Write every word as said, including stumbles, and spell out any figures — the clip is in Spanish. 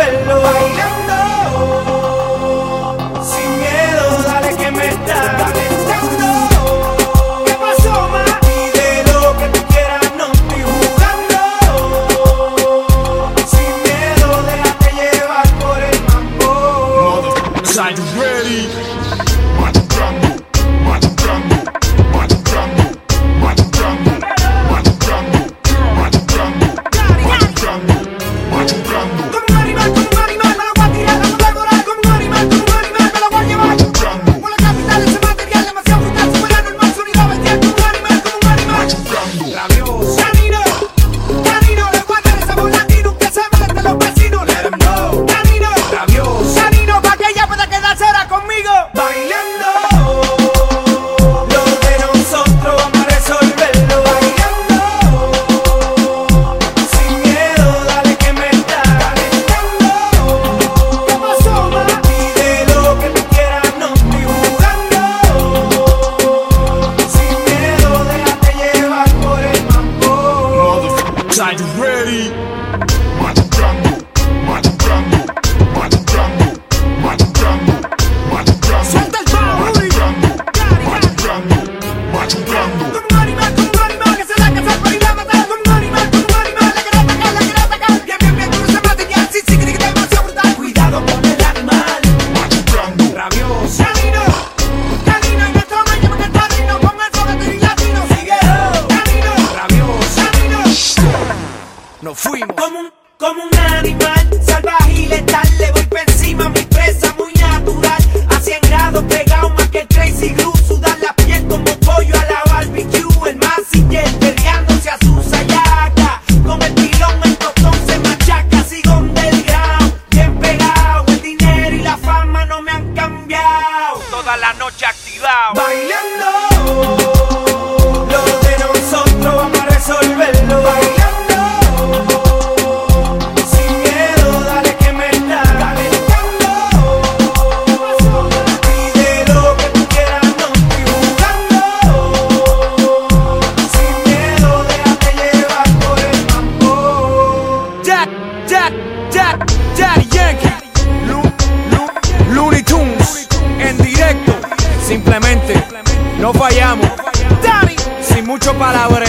resolverlo. Bailando, sin miedo, dale que me está calentando. ¿Qué pasó, ma? Pide lo que tú quieras, no estoy jugando. Sin miedo, déjate llevar por el mambo. Are you ready? Machucando, machucando, machucando, machucando, machucando, machucando, machucando, machucando. Como un animal, como un animal, me lo voy a tirar, me lo voy a volar. Como un animal, como un animal, me lo voy a llevar. Machucando, Por la capital ese material demasiado brutal, supera normal, sonido bestial. Como un animal, como un animal. machucando. Rabioso. Canino, canino, le voy a dar ese volatino que se mete los vecinos. Let them know. Canino, rabioso. Canino, pa' que ella pueda quedarse ahora conmigo. Bailando, lo de nosotros vamos a resolverlo. Bailando, sin miedo, dale que me está calentando. ¿Qué pasó, ma? Pide lo que tú quieras, no estoy jugando. Sin miedo, déjate llevar por el mambo. Are you ready? Machucando, machucando, machucando, machucando, machucando. Suelta el bajo, Rudy. Machucando, machucando, machucando. Como un animal, como un animal que se la casa por ir a matar. Como un animal, como un animal, la quiere atacar, la quiere atacar. Bien, bien, bien, con ese material, sí, sí, que está demasiado brutal. Cuidado con el animal, Machucando, rabioso. Canino, canino, en nuestro medio, porque está rico, con el fogatero y latino. Sigue, canino, rabioso. Canino, Nos fuimos. como un, como un animal salvaje y letal, le voy por encima a mi presa muy natural. A cien grados pegado más que el Crazy Glue, sudar la piel como pollo a la barbecue. El masiller peleándose a su sayaca, con el pilón el tostón se machaca. Sigo underground, bien pegado, el dinero y la fama no me han cambiado. Toda la noche activado. Bailando, lo de nosotros vamos a resolverlo. Bailando, sin miedo, dale que me está calentando. Pide lo que tú quieras, no estoy jugando. Sin miedo, déjate llevar por el mambo. Jack, Jack, Jack, Daddy Yankee. Lu, Lu, Looney Tunes. En directo. Simplemente no fallamos. Daddy. Sin mucho palabra.